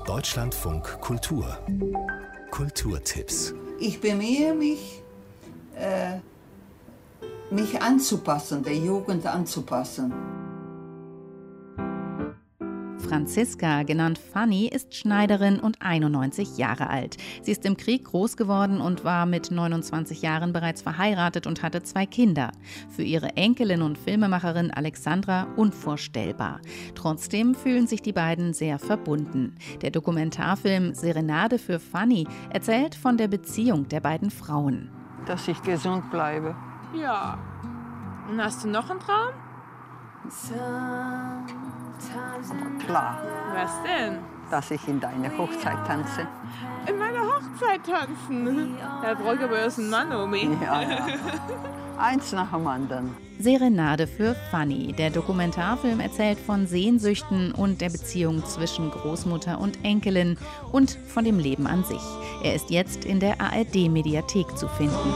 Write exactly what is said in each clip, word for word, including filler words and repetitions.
Deutschlandfunk Kultur. Kulturtipps. Ich bemühe mich, äh, mich anzupassen, der Jugend anzupassen. Franziska, genannt Fanny, ist Schneiderin und einundneunzig Jahre alt. Sie ist im Krieg groß geworden und war mit neunundzwanzig Jahren bereits verheiratet und hatte zwei Kinder. Für ihre Enkelin und Filmemacherin Alexandra unvorstellbar. Trotzdem fühlen sich die beiden sehr verbunden. Der Dokumentarfilm Serenade für Fanny erzählt von der Beziehung der beiden Frauen. Dass ich gesund bleibe. Ja. Und hast du noch einen Traum? Klar, Was denn? dass ich in deine Hochzeit tanze. In meiner Hochzeit tanzen. Da brauche ich aber erst einen Mann, Omi. Ja, ja. Eins nach dem anderen. Serenade für Fanny. Der Dokumentarfilm erzählt von Sehnsüchten und der Beziehung zwischen Großmutter und Enkelin und von dem Leben an sich. Er ist jetzt in der A R D-Mediathek zu finden.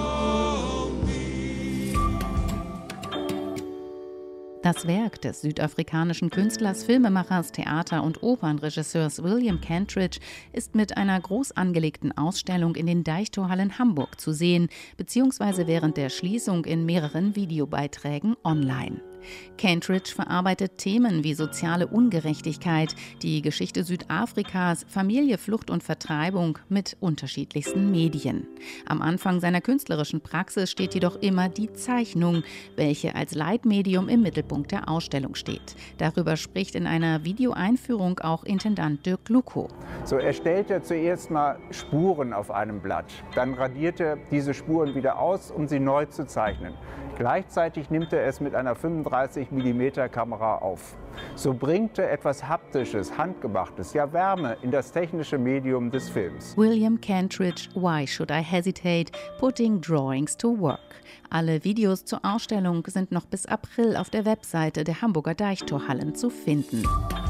Das Werk des südafrikanischen Künstlers, Filmemachers, Theater- und Opernregisseurs William Kentridge ist mit einer groß angelegten Ausstellung in den Deichtorhallen Hamburg zu sehen, beziehungsweise während der Schließung in mehreren Videobeiträgen online. Kentridge verarbeitet Themen wie soziale Ungerechtigkeit, die Geschichte Südafrikas, Familie, Flucht und Vertreibung mit unterschiedlichsten Medien. Am Anfang seiner künstlerischen Praxis steht jedoch immer die Zeichnung, welche als Leitmedium im Mittelpunkt der Ausstellung steht. Darüber spricht in einer Videoeinführung auch Intendant Dirk Luckow. So, er stellte zuerst mal Spuren auf einem Blatt. Dann radierte er diese Spuren wieder aus, um sie neu zu zeichnen. Gleichzeitig nimmt er es mit einer fünfunddreißig Millimeter Kamera auf. So bringt er etwas Haptisches, Handgemachtes, ja Wärme in das technische Medium des Films. William Kentridge, Why Should I Hesitate? Putting Drawings to Work. Alle Videos zur Ausstellung sind noch bis April auf der Webseite der Hamburger Deichtorhallen zu finden.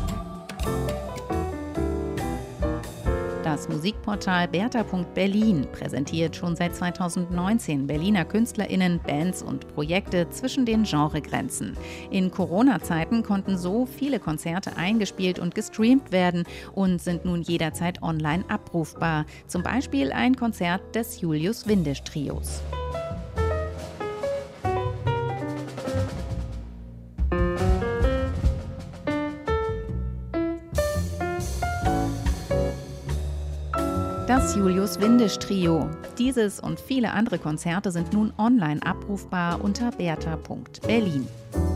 Das Musikportal Berta Punkt Berlin präsentiert schon seit zweitausendneunzehn Berliner KünstlerInnen, Bands und Projekte zwischen den Genregrenzen. In Corona-Zeiten konnten so viele Konzerte eingespielt und gestreamt werden und sind nun jederzeit online abrufbar. Zum Beispiel ein Konzert des Julius Windisch Trios. Das Julius Windisch Trio. Dieses und viele andere Konzerte sind nun online abrufbar unter berta Punkt Berlin.